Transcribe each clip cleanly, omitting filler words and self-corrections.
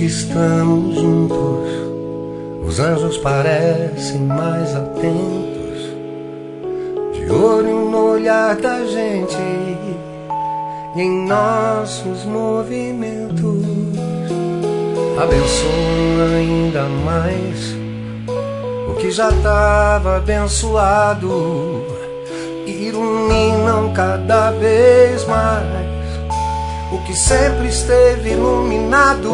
estamos juntos, os anjos parecem mais atentos, de olho no olhar da gente e em nossos movimentos. Abençoa ainda mais o que já estava abençoado, iluminam cada vez mais o que sempre esteve iluminado.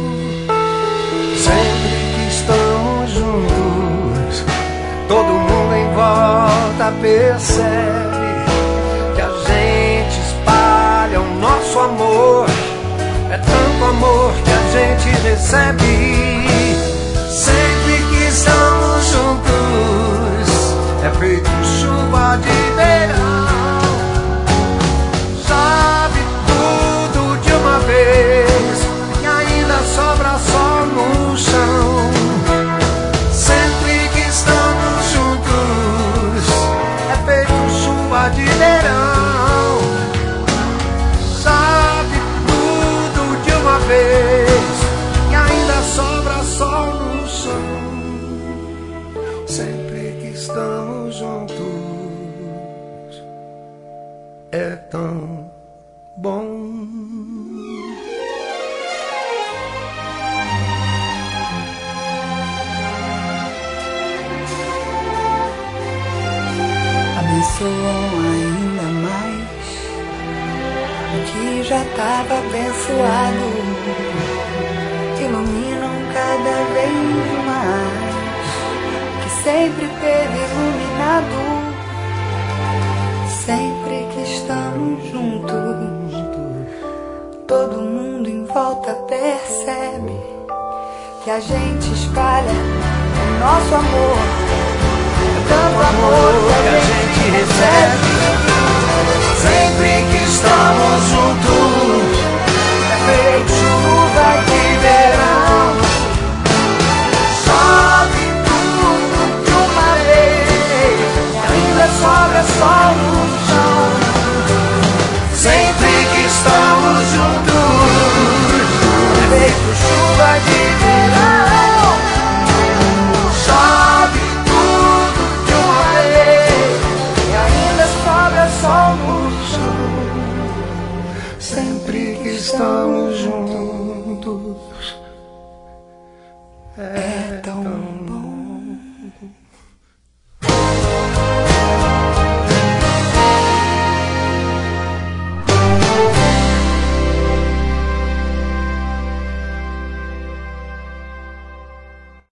Sempre que estamos juntos, todo mundo em volta percebe que a gente espalha o nosso amor. É tanto amor que a gente recebe. Sempre que estamos juntos, é feito chuva de verão. Sabe tudo de uma vez e ainda sobra só no chão. Sempre que estamos juntos, é feito chuva de verão. Sabe tudo de uma vez e ainda sobra só no chão. Sempre que estamos juntos, é tão bom. Abençoam ainda mais o que já estava abençoado, iluminam cada vez mais o que sempre teve iluminado. Sempre que estamos juntos, todo mundo em volta percebe que a gente espalha o nosso amor. É tanto amor que a gente recebe.